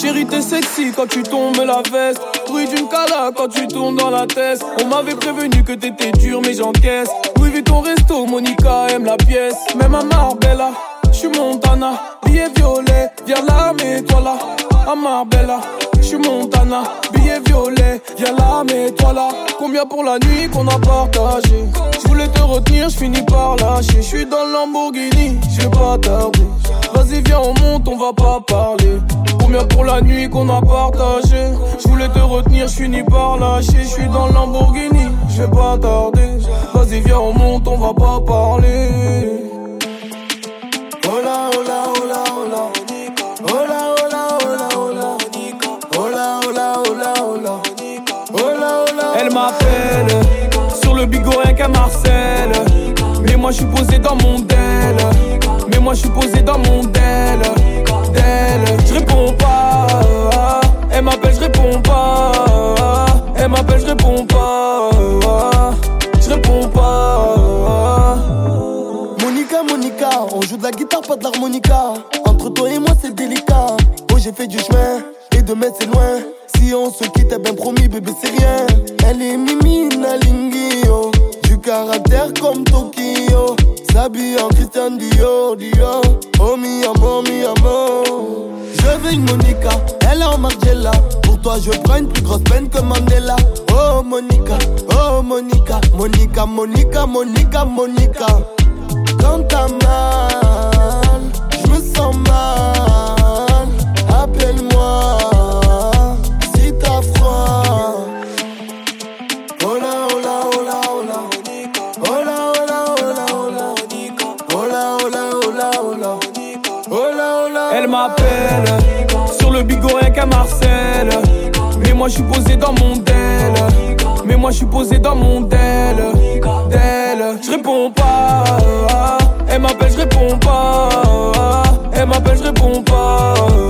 Chérie t'es sexy quand tu tombes la veste. Bruit d'une cala quand tu tournes dans la tête. On m'avait prévenu que t'étais dur mais j'encaisse. Louis Vuitton resto, Monica aime la pièce. Même à Marbella, j'suis Montana. Billet violet, viens là mets-toi là. À Marbella, j'suis Montana. Billet violet, viens là mets-toi là. Combien pour la nuit qu'on a partagé? J'voulais te retenir, j'finis par lâcher. J'suis dans le Lamborghini, j'vais pas tarder. Vas-y viens on monte, on va pas parler. Combien pour la nuit qu'on a partagé? J'voulais te retenir, j'finis par lâcher. J'suis dans le Lamborghini, j'vais pas tarder. Vas-y viens on monte, on va pas parler. Hola hola hola hola. Hola hola hola hola. Hola hola hola hola. Hola hola. Elle m'appelle sur le bigot rien qu'à Marcel. Mais moi j'suis posé dans mon del. Mais moi j'suis posé dans mon del. J'réponds pas. Elle m'appelle, j'réponds pas. Elle m'appelle, j'réponds pas. J'réponds pas. Monica, Monica, on joue de la guitare, pas de l'harmonica. Entre toi et moi c'est délicat. Oh j'ai fait du chemin, et 2 mètres c'est loin. Si on se quitte, eh ben promis bébé c'est rien. Elle est Mimina Lingio, du caractère comme Tokyo. S'habille en Christian Dior, Dior. Oh mi amor, mi amor. Je veux une Monica, elle est en Margiela. Pour toi je prends une plus grosse peine que Mandela. Oh Monica, oh Monica. Monica, Monica, Monica, Monica. Quand t'as mal, je me sens mal. Appelle-moi si t'as froid. Hola, hola, hola, hola. Hola, hola, hola, hola. Hola, hola, hola, hola. Hola, hola. Elle m'appelle sur le bigot rien qu'à Marcel. Mais moi j'suis posé dans mon del. Mais moi j'suis posé dans mon del. J'réponds pas. Elle m'appelle, j'réponds pas. Elle m'appelle, j'réponds pas.